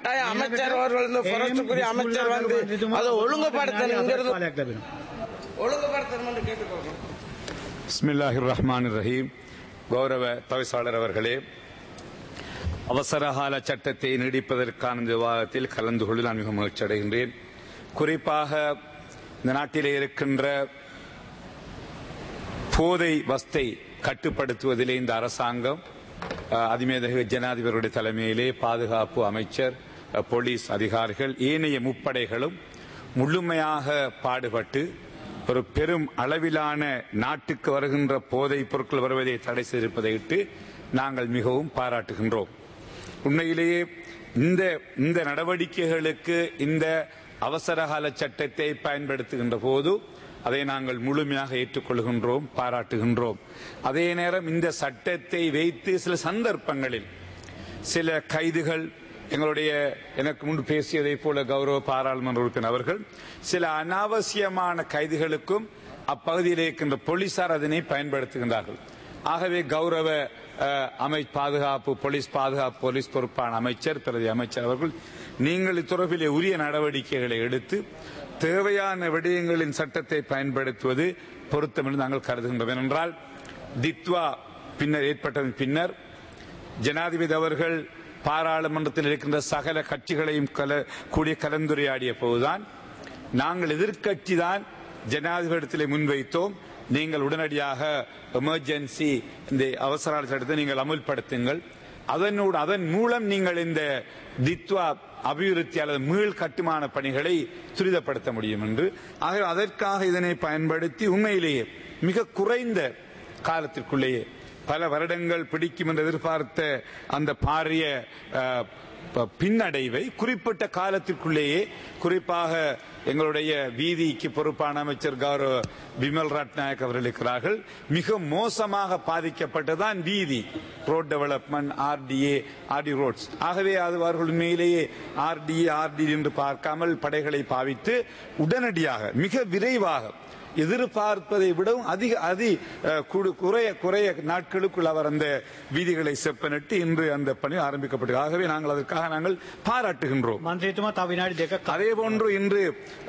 கட்டாய அமைச்சர் அவர்கள் ஃபாரஸ்டுக்குரிய அமைச்சர் வந்து அதை ஒழுங்குபடுத்தணும் என்று கேட்டுக்கொள்கிறோம். பிஸ்மில்லாஹிர் ரஹ்மானிர் ரஹீம். கௌரவ தவிசாளர் அவர்களே, அவசரகால சட்டத்தை நீடிப்பதற்கான விவாதத்தில் கலந்து கொள்ள நான் மிக மகிழ்ச்சி அடைகின்றேன். குறிப்பாக இந்த நாட்டிலே இருக்கின்ற போதை வஸ்தை கட்டுப்படுத்துவதிலே இந்த அரசாங்கம் அதிமேதகு ஜனாதிபதியுடைய தலைமையிலே பாதுகாப்பு அமைச்சர், போலீஸ் அதிகாரிகள், ஏனைய முப்படைகளும் முழுமையாக பாடுபட்டு ஒரு பெரும் அளவிலான நாட்டுக்கு வருகின்ற போதைப் பொருட்கள் வருவதை தடை செய்திருப்பதையிட்டு நாங்கள் மிகவும் பாராட்டுகின்றோம். உண்மையிலேயே இந்த நடவடிக்கைகளுக்கு இந்த அவசரகால சட்டத்தை பயன்படுத்துகின்ற போது அதை நாங்கள் முழுமையாக ஏற்றுக்கொள்கின்றோம், பாராட்டுகின்றோம். அதே நேரம் இந்த சட்டத்தை வைத்து சில சந்தர்ப்பங்களில் சில கைதுகள், எனக்கு முன்பு பேசியதை போல கௌரவ பாராளுமன்ற உறுப்பினர் அவர்கள் சில அனாவசியமான கைதுகளுக்கும் அப்பகுதியில் இருக்கின்ற போலீசார் அதனை பயன்படுத்துகின்றார்கள். ஆகவே கௌரவ பாதுகாப்பு போலீஸ் பொறுப்பான அமைச்சர், பிரதி அமைச்சர் அவர்கள் நீங்கள் இத்தொடர்பிலே உரிய நடவடிக்கைகளை எடுத்து தேவையான விடயங்களின் சட்டத்தை பயன்படுத்துவது பொருத்தம் என்று நாங்கள் கருதுகின்றோம். ஏனென்றால் தித்வா பின்னர் ஏற்பட்டதன் பின்னர் ஜனாதிபதி அவர்கள் பாராளுமன்றத்தில் இருக்கின்ற சகல கட்சிகளையும் கூடிய கலந்துரையாடிய போதுதான் நாங்கள் எதிர்க்கட்சி தான் ஜனாதிபதியிடத்திலே முன்வைத்தோம், நீங்கள் உடனடியாக எமர்ஜென்சி இந்த அவசர சட்டத்தை நீங்கள் அமுல்படுத்துங்கள், அதன் மூலம் நீங்கள் இந்த தித்வா அபிவிருத்தி அல்லது மீள் கட்டுமான பணிகளை துரிதப்படுத்த முடியும் என்று. ஆகவே அதற்காக இதனை பயன்படுத்தி உண்மையிலேயே மிக குறைந்த காலத்திற்குள்ளேயே பல வருடங்கள் பிடிக்கும் என்று எதிர்பார்த்த அந்த பாரிய பின்னடைவை குறிப்பிட்ட காலத்திற்குள்ளேயே, குறிப்பாக எங்களுடைய வீதிக்கு பொறுப்பான அமைச்சர் கௌரவ பிமல் ரட்நாயக் அவர்கள் இருக்கிறார்கள், மிக மோசமாக பாதிக்கப்பட்டதான் வீதி ரோட் டெவலப்மெண்ட், ஆர்டி ரோட்ஸ். ஆகவே அது அவர்கள் உண்மையிலேயே ஆர்டி என்று பார்க்காமல் படைகளை பாவித்து உடனடியாக மிக விரைவாக எதிர்பார்ப்பதை விடவும் குறைய நாட்களுக்குள் அவர் அந்த வீதிகளை செப்பனிட்டு இன்று அந்த பணி ஆரம்பிக்கப்பட்டது. ஆகவே நாங்கள் அதற்காக பாராட்டுகின்றோம். அதே போன்று இன்று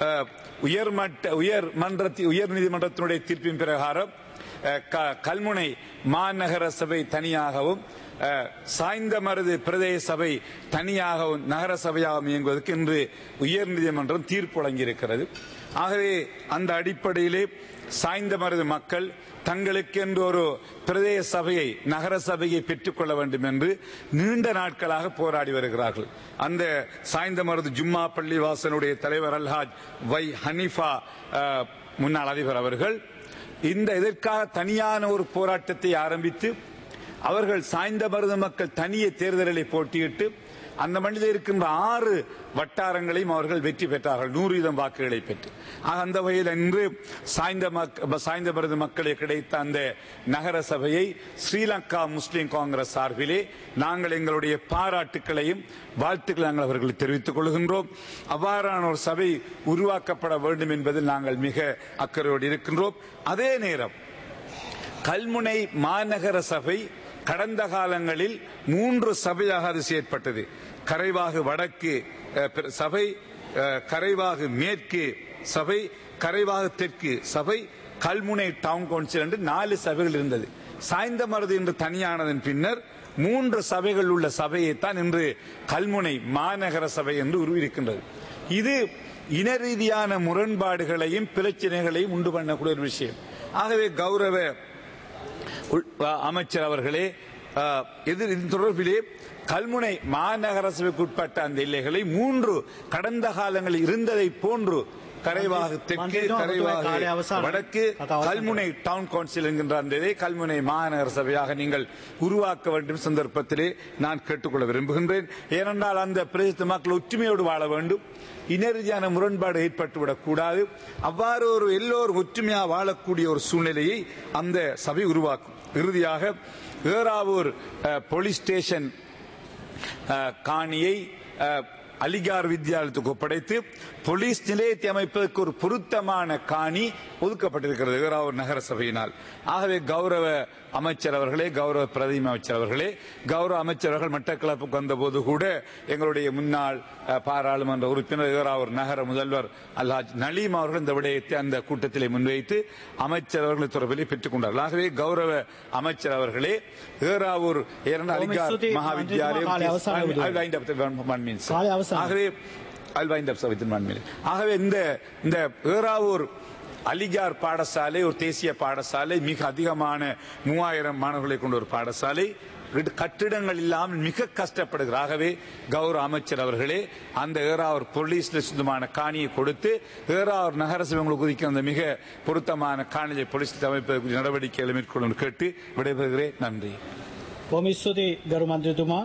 உயர் நீதிமன்றத்தினுடைய தீர்ப்பின் பிரகாரம் கல்முனை மாநகர சபை தனியாகவும் சாய்ந்தமருது பிரதேச சபை தனியாகவும் நகர சபையாகவும் இயங்குவதற்கு இன்று உயர் நீதிமன்றம் தீர்ப்பு வழங்கியிருக்கிறது. ஆகவே அந்த அடிப்படையிலே சாய்ந்தமருது மக்கள் தங்களுக்கென்று ஒரு பிரதேச சபையை, நகர சபையை பெற்றுக்கொள்ள வேண்டும் என்று நீண்ட நாட்களாக போராடி வருகிறார்கள். அந்த சாய்ந்தமருது ஜும்மா பள்ளிவாசனுடைய தலைவர் அல்ஹாஜ் வை ஹனீஃபா முன்னாள் அதிபர் அவர்கள் இதற்காக தனியான ஒரு போராட்டத்தை ஆரம்பித்து அவர்கள் சாய்ந்தமருது மக்கள் தனியே தேர்தலை போட்டியிட்டு அந்த மண்ணில் இருக்கின்ற 6 வட்டாரங்களையும் அவர்கள் வெற்றி பெற்றார்கள், 100% வாக்குகளை பெற்று. அந்த வகையில் இன்று சாய்ந்தமருது மக்களுக்கு கிடைத்த அந்த நகர சபையை ஸ்ரீலங்கா முஸ்லிம் காங்கிரஸ் சார்பிலே நாங்கள் எங்களுடைய பாராட்டுக்களையும் வாழ்த்துக்களை நாங்கள் அவர்களுக்கு தெரிவித்துக் கொள்கின்றோம். அவ்வாறான ஒரு சபை உருவாக்கப்பட வேண்டும் என்பதில் நாங்கள் மிக அக்கறையோடு இருக்கின்றோம். அதே நேரம் கல்முனை மாநகர சபை கடந்த காலங்களில் 3 சபையாக அது செயற்பட்டது. கரைவாகு வடக்கு சபை, கரைவாகு மேற்கு சபை, கரைவாகு தெற்கு சபை, கல்முனை டவுன் கவுன்சில் என்று 4 சபைகள் இருந்தது. சாய்ந்தமருது என்று தனியானதன் பின்னர் 3 சபைகள் உள்ள சபையைத்தான் இன்று கல்முனை மாநகர சபை என்று உருவிருக்கின்றது. இது இன ரீதியான முரண்பாடுகளையும் பிரச்சனைகளையும் உண்டு பண்ணக்கூடிய ஒரு விஷயம். ஆகவே கௌரவ அமைச்சர் அவர்களே, தொடர்பிலே கல்முனை மாநகர சபைக்கு உட்பட்ட அந்த எல்லைகளை 3 கடந்த காலங்களில் இருந்ததை போன்று கரைவாகு தெற்கு, கரைவாகு வடக்கு, கல்முனை டவுன் கவுன்சில் என்கின்ற அந்த கல்முனை மாநகர சபையாக நீங்கள் உருவாக்க வேண்டும் சந்தர்ப்பத்திலே நான் கேட்டுக்கொள்ள விரும்புகின்றேன். ஏனென்றால் அந்த பிரதேச மக்கள் ஒற்றுமையோடு வாழ வேண்டும், இன ரீதியான முரண்பாடு ஏற்பட்டுவிடக் கூடாது. அவ்வாறு ஒரு எல்லோரும் ஒற்றுமையாக வாழக்கூடிய ஒரு சூழ்நிலையை அந்த சபை உருவாக்கும். இறுதியாக ஏறாவூர் போலீஸ் ஸ்டேஷன் காணியை அலிகார் வித்தியாலயத்துக்கு ஒப்படைத்து போலீஸ் நிலையத்தை அமைப்பதற்கு ஒரு பொருத்தமான காணி ஒதுக்கப்பட்டிருக்கிறது ஏறாவூர் நகர சபையினால். ஆகவே கௌரவ அமைச்சர் அவர்களே, கௌரவ பிரதி அமைச்சர் அவர்களே, கௌரவ அமைச்சர்கள் மட்டக்களப்புக்கு வந்தபோது கூட எங்களுடைய முன்னாள் பாராளுமன்ற உறுப்பினர் ஏறாவூர் நகர முதல்வர் அல்ஹாஜ் நலீம் அவர்கள் இந்த விடயத்தை அந்த கூட்டத்திலே முன்வைத்து அமைச்சர் அவர்கள் தொடர்பிலே பெற்றுக் கொண்டார்கள். ஆகவே கௌரவ அமைச்சர் அவர்களே, ஏறாவூர் அலிகார் மகாவித்யாலயம் ஆகவே இந்த ஏறாவூர் அலிகார் பாடசாலை ஒரு தேசிய பாடசாலை, மிக அதிகமான 3000 மாணவர்களை கொண்ட ஒரு பாடசாலை, கட்டிடங்கள் இல்லாமல் மிக கஷ்டப்படுகிறார். ஆகவே கௌரவ அமைச்சர் அவர்களே, அந்த ஏறாவூர் போலீஸ்ல சொந்தமான காணியை கொடுத்து ஏறாவூர் நகரசபை உங்களுக்கு ஒதுக்கி அந்த மிக பொருத்தமான காணியை போலீஸ் அமைப்பதற்கு நடவடிக்கைகளை மேற்கொள்ளும் கேட்டு விடைபெறுகிறேன். நன்றி. බොහොම ස්තුතියි ගරු මන්ත්‍රීතුමා.